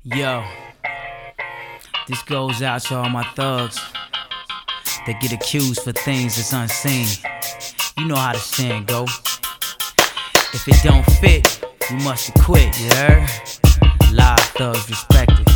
Yo, this goes out to all my thugs that get accused for things that's unseen. You know how the saying go. If it don't fit, you must have quit, you heard? Live thugs respected.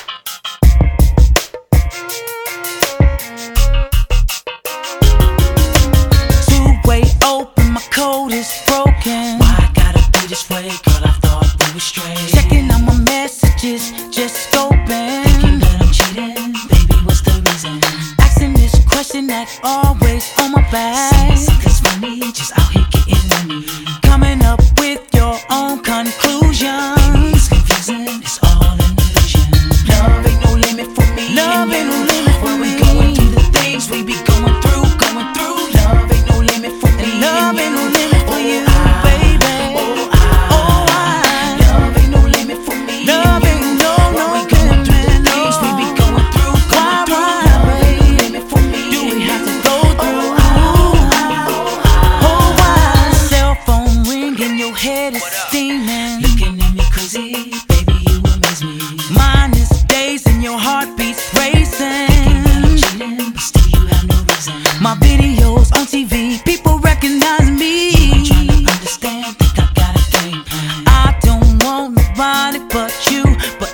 Two-way open, my code is broken. Why I gotta be this way, girl? I thought we were straight. Checking out my messages, just scoping. Thinking that I'm cheating, baby, what's the reason? Asking this question that always on my back. Cause money, just out here getting money. Coming up with your own conclusions. Baby, it's confusing, it's all an illusion. Love ain't no limit for me. Love and ain't no you. limit for when we me. going through the things we be going through, going through. Love ain't no limit for me. Love and ain't no you. limit for you, I, baby. Love ain't no limit for me. Love and ain't you. no when we going through the things we be going through, going through. Love ain't no limit for me. Do we and have to you. go through? Oh, why? Cell phone ringing, your head is steaming. Looking at me crazy, baby, you amaze me. Mine is days and your heartbeat's racing. I'm cheating, but still you have no reason. My videos on TV, people recognize me. I'm trying to understand, think I got a game plan. I don't want nobody but you, but